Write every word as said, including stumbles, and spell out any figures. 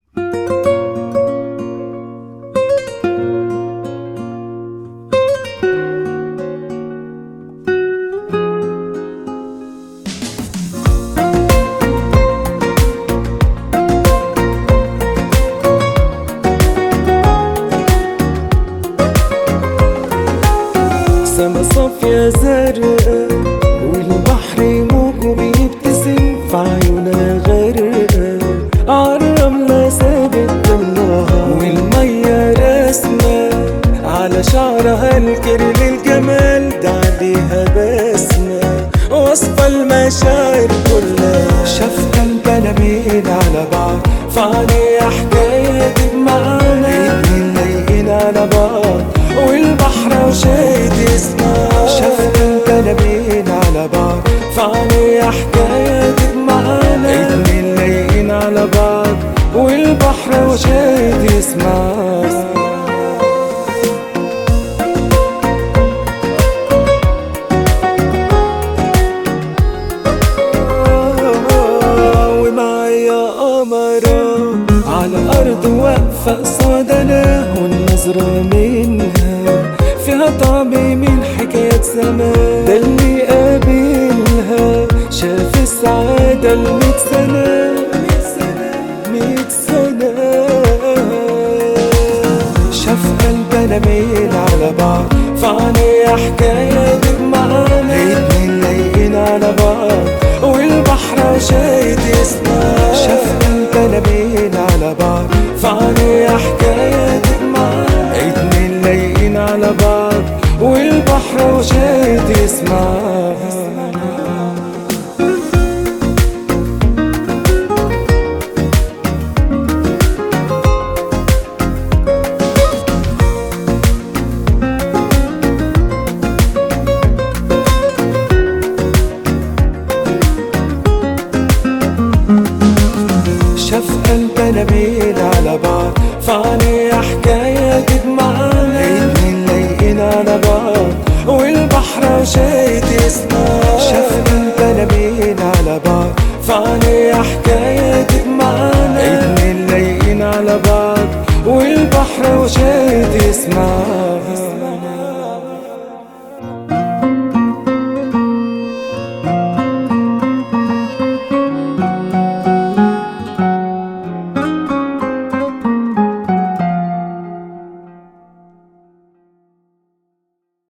سما صافية زرقاء والبحر موجه بيبتسم في عيونها غرقاء عالرملة ثابت بالنهار والمية رسمة على شعرها الكرل الجمال ده عليها بسمة وصفة المشاعر كلها شافها البلابين على بعض فعليها حكاية بمعنى اتنين لايقين على بعض والبحر وشايد اسمها شافها البلابين على بعض فعليها حكاية بمعنى اتنين لايقين على بعض والبحر وشايد اسمها على الأرض واقفة قصادنا والنظرة منها فيها طعم من حكاية زمان ده اللي قابلها شاف السعادة الميت سنة ميت سنة شافها البلابين على بعض فعليها حكاية